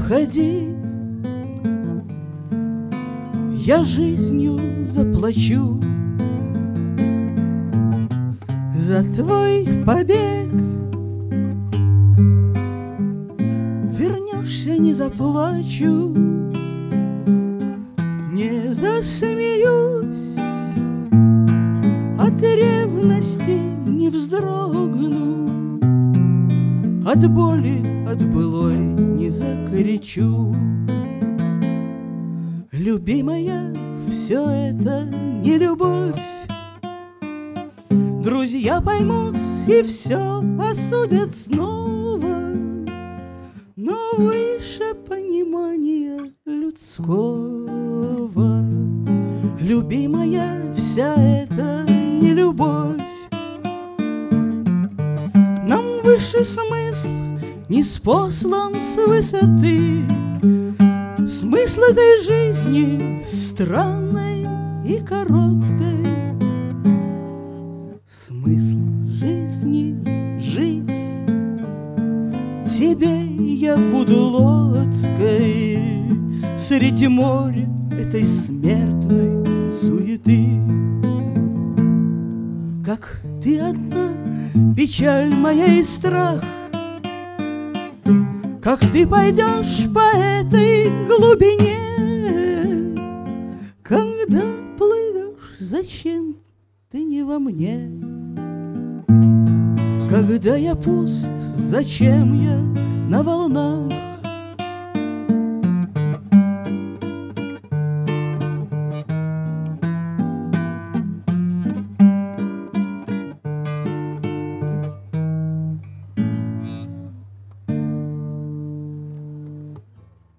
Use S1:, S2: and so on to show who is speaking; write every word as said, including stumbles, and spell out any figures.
S1: уходи, я жизнью заплачу за твой побег. Вернешься, не заплачу, не засмеюсь, от ревности не вздрогну, от боли, от былой не закричу. Любимая, все это не любовь. Друзья поймут и все осудят снова, но выше понимания людского. Любимая, вся эта не любовь. Нам высший смысл ниспослан с высоты. Смысл этой жизни странной и короткой. Смысл жизни жить. Тебе я буду лодкой среди моря этой смертной суеты. Как ты одна, печаль моя и страх, как ты пойдешь по этой глубине, когда плывешь, зачем ты не во мне? Когда я пуст, зачем я на волнах?